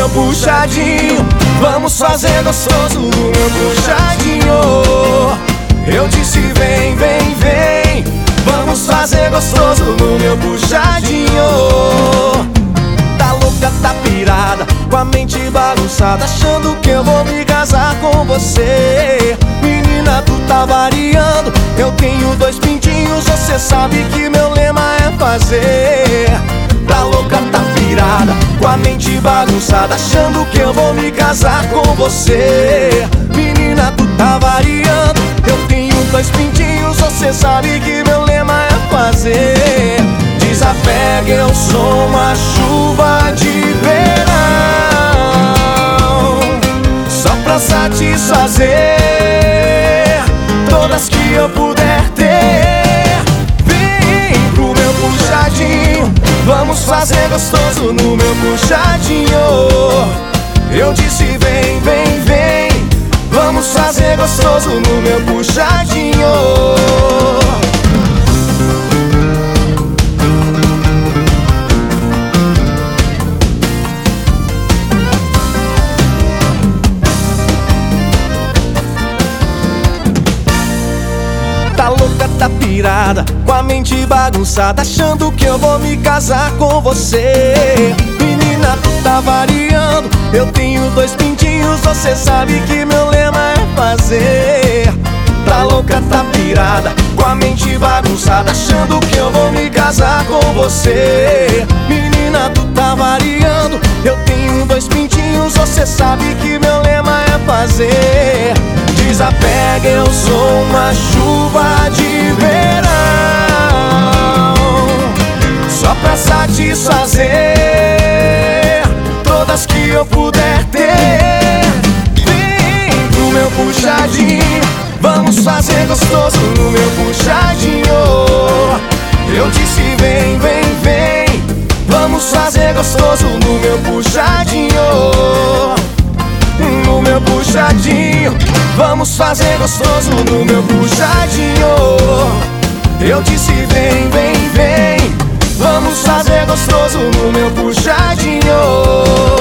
meu puxadinho. Vamos fazer gostoso no meu puxadinho. Eu disse vem, vem, vem. Vamos fazer gostoso no meu puxadinho. Tá louca, tá pirada, com a mente bagunçada, achando que eu vou me casar com você. Menina, tu tá variando. Eu tenho 2 pintinhos, você sabe que meu lema é fazer. Tá louca, tá pirada, com a mente bagunçada, achando que eu vou me casar com você. Menina, tu tá variando. Eu tenho 2 pintinhos, você sabe que meu lema é fazer. Desapega, eu sou uma chuva de verão, só pra satisfazer todas que eu puder ter. Vem pro meu puxadinho, vamos fazer gostoso no meu puxadinho. Eu disse vem, vem, vem. Vamos fazer gostoso no meu puxadinho. Tá louca, tá pirada, com a mente bagunçada, achando que eu vou me casar com você. Menina, tu tá variando. Eu tenho 2 pintinhos, você sabe que meu lema é fazer. Tá louca, tá pirada, com a mente bagunçada, achando que eu vou me casar com você. Menina, tu tá variando. Eu tenho 2 pintinhos, você sabe que meu lema é fazer. Desapega, eu sou uma chuva de verão, só pra satisfazer todas que eu puder ter. Vem pro meu puxadinho, vamos fazer gostoso no meu puxadinho. Eu disse vem, vem, vem. Vamos fazer gostoso no meu puxadinho. No meu puxadinho, vamos fazer gostoso no meu puxadinho. Eu disse vem, vem, vem. Vamos fazer gostoso no meu puxadinho.